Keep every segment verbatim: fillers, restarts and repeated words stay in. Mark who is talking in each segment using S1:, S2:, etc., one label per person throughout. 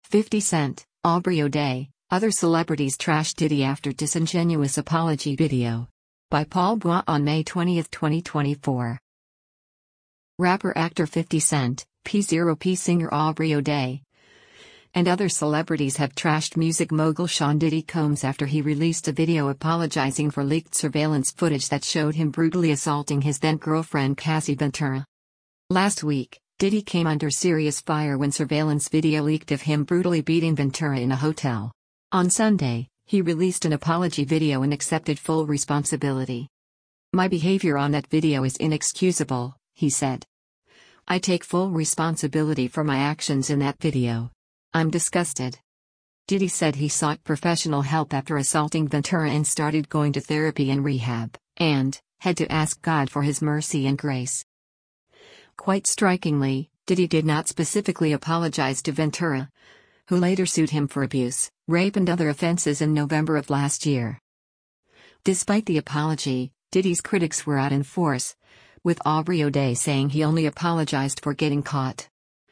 S1: fifty Cent, Aubrey O'Day, other celebrities trashed Diddy after disingenuous apology video. By Paul Bois on May twentieth, twenty twenty-four. Rapper actor fifty Cent, P zero P singer Aubrey O'Day, and other celebrities have trashed music mogul Sean Diddy Combs after he released a video apologizing for leaked surveillance footage that showed him brutally assaulting his then-girlfriend Cassie Ventura. Last week, Diddy came under serious fire when surveillance video leaked of him brutally beating Ventura in a hotel. On Sunday, he released an apology video and accepted full responsibility. "My behavior on that video is inexcusable," he said. "I take full responsibility for my actions in that video. I'm disgusted." Diddy said he sought professional help after assaulting Ventura and started going to therapy and rehab, and had to ask God for his mercy and grace. Quite strikingly, Diddy did not specifically apologize to Ventura, who later sued him for abuse, rape and other offenses in November of last year. Despite the apology, Diddy's critics were out in force, with Aubrey O'Day saying he only apologized for getting caught.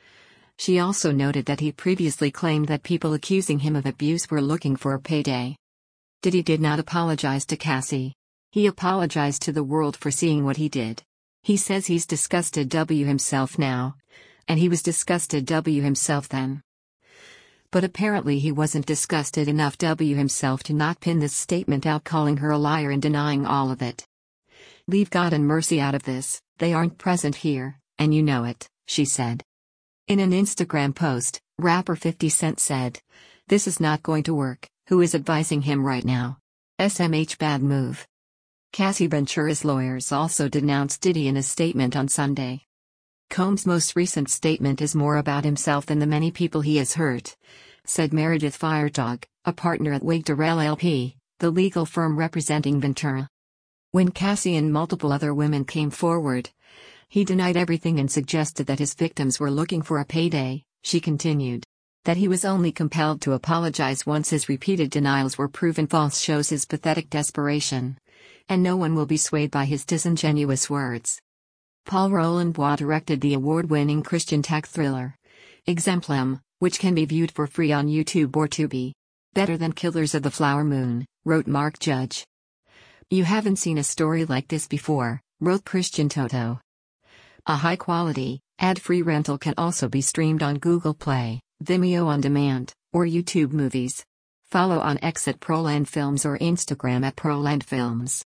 S1: She also noted that he previously claimed that people accusing him of abuse were looking for a payday. Diddy did not apologize to Cassie. He apologized to the world for seeing what he did. He says he's disgusted W himself now, and he was disgusted W himself then. But apparently he wasn't disgusted enough W himself to not pin this statement out, calling her a liar and denying all of it. "Leave God and mercy out of this, they aren't present here, and you know it," she said. In an Instagram post, rapper fifty Cent said, "This is not going to work, who is advising him right now? S M H bad move." Cassie Ventura's lawyers also denounced Diddy in a statement on Sunday. Combs' most recent statement is more about himself than the many people he has hurt, said Meredith Firetog, a partner at Wigderell L P, the legal firm representing Ventura. When Cassie and multiple other women came forward, he denied everything and suggested that his victims were looking for a payday, she continued. That he was only compelled to apologize once his repeated denials were proven false shows his pathetic desperation. And no one will be swayed by his disingenuous words. Paul Roland Bois directed the award-winning Christian tech thriller, Exemplum, which can be viewed for free on YouTube or Tubi. "Better than Killers of the Flower Moon," wrote Mark Judge. "You haven't seen a story like this before," wrote Christian Toto. A high-quality, ad-free rental can also be streamed on Google Play, Vimeo On Demand, or YouTube Movies. Follow on X at Proland Films or Instagram at Proland Films.